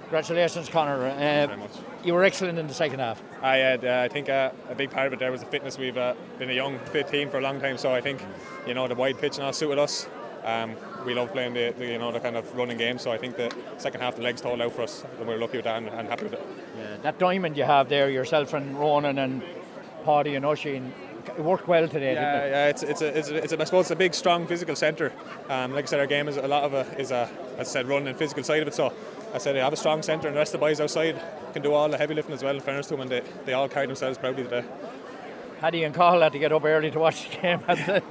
Congratulations, Conor. Very much. You were excellent in the second half. I think a big part of it there was the fitness. We've been a young, fit team for a long time, so I think the wide pitch and all suited us. We love playing the kind of running game, so I think the second half the legs told out for us, and we're lucky with that and happy with it. Yeah, that diamond you have there, yourself and Ronan and Paddy and Oisin, it worked well today, didn't it? It's I suppose it's a big, strong physical centre. Like I said, our game is a lot of as I said, running and physical side of it. So I said they have a strong centre, and the rest of the boys outside can do all the heavy lifting as well. In fairness to them, and they all carry themselves proudly today. Paddy and Cahill had to get up early to watch the game.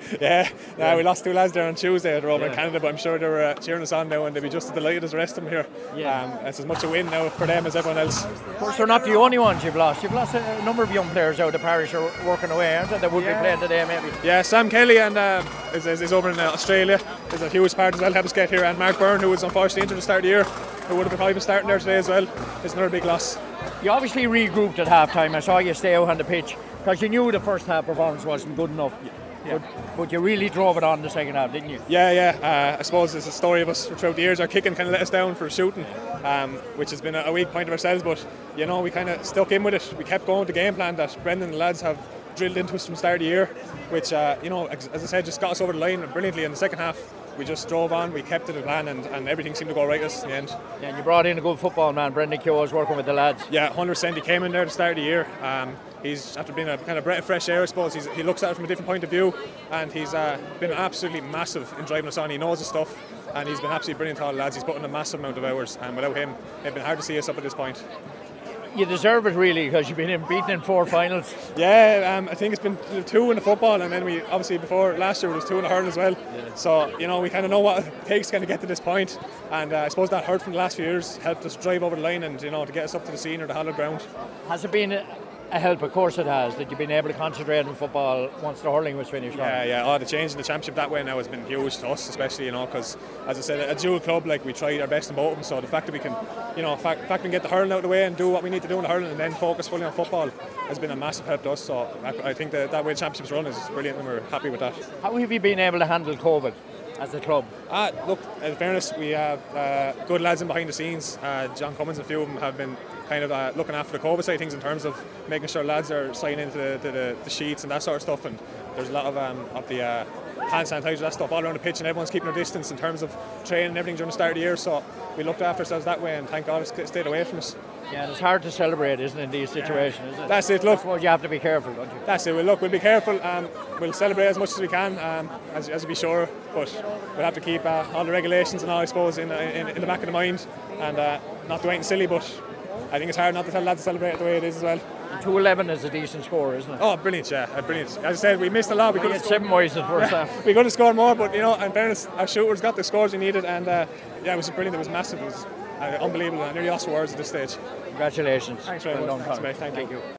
We lost two lads there on Tuesday. They're over in Canada, but I'm sure they were cheering us on now, and they'll be just as delighted as the rest of them here. It's as much a win now for them as everyone else. Of course, they're not the only ones you've lost. You've lost a number of young players out of the parish are working away, aren't they? That would be playing today, maybe. Yeah, Sam Kelly and is over in Australia. Is a huge part as well. Helped us get here, and Mark Byrne, who was unfortunately injured at the start of the year, who would have probably been starting there today as well, is another big loss. You obviously regrouped at half time. I saw you stay out on the pitch because you knew the first half performance wasn't good enough. But you really drove it on the second half, didn't you? I suppose it's a story of us throughout the years. Our kicking kind of let us down for shooting, which has been a weak point of ourselves. But we kind of stuck in with it. We kept going with the game plan that Brendan and the lads have drilled into us from the start of the year, which as I said, just got us over the line brilliantly in the second half. We just drove on, we kept to the plan, and everything seemed to go right with us in the end. Yeah, and you brought in a good football man, Brendan Keogh, was working with the lads. Yeah, 100%. He came in there at the start of the year. He's, after being a kind of breath of fresh air, I suppose, he looks at it from a different point of view, and he's been absolutely massive in driving us on. He knows his stuff, and he's been absolutely brilliant to all the lads. He's put in a massive amount of hours, and without him, it'd been hard to see us up at this point. You deserve it, really, because you've been beaten in 4 finals. Yeah, I think it's been 2 in the football, and then we obviously before last year it was 2 in the hurling as well. Yeah. So we kind of know what it takes to kind of get to this point, and I suppose that hurt from the last few years helped us drive over the line and to get us up to the senior, the hallowed ground. Has it been a help? Of course it has, that you've been able to concentrate on football once the hurling was finished. The change in the championship that way now has been huge to us, especially because as I said, a dual club, like we tried our best in both of them. So the fact that we can we can get the hurling out of the way and do what we need to do in the hurling and then focus fully on football has been a massive help to us. So I think that way the championship's run is brilliant, and we're happy with that. How have you been able to handle COVID as a club? Look, in fairness, we have good lads in behind the scenes. John Cummins and a few of them have been kind of looking after the COVID side of things in terms of making sure lads are signing into the sheets and that sort of stuff. And there's a lot of the hand sanitizer, that stuff all around the pitch, and everyone's keeping their distance in terms of training and everything during the start of the year. So we looked after ourselves that way, and thank God it stayed away from us. Yeah, and it's hard to celebrate, isn't it, in these situations, isn't it? That's it, look. I suppose you have to be careful, don't you? That's it, we'll be careful. We'll celebrate as much as we can, as to be sure, but we'll have to keep all the regulations and all, I suppose, in the back of the mind, and not do anything silly, but I think it's hard not to tell lads to celebrate it the way it is as well. 2-11 is a decent score, isn't it? Oh, brilliant, brilliant. As I said, we missed a lot. We could have 7 points in the first half. We could have scored more, but in fairness, our shooters got the scores we needed, and it was brilliant. It was massive. It was unbelievable. I nearly lost for words at this stage. Congratulations. Thanks very much. Thanks, mate. Thank you.